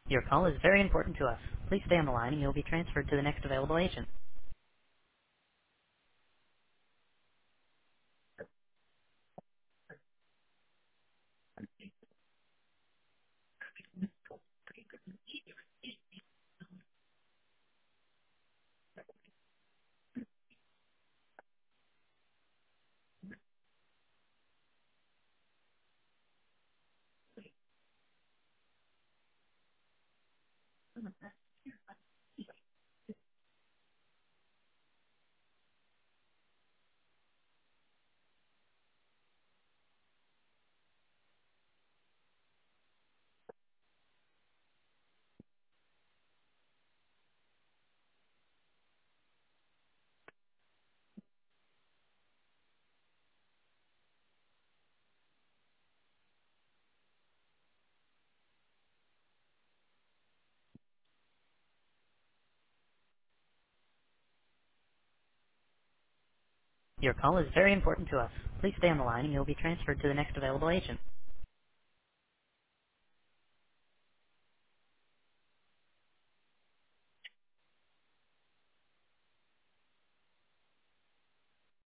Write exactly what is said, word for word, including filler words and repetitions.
Your call is very important to us. Please stay on the line and you'll be transferred to the next available agent. Your call is very important to us. Please stay on the line and you'll be transferred to the next available agent.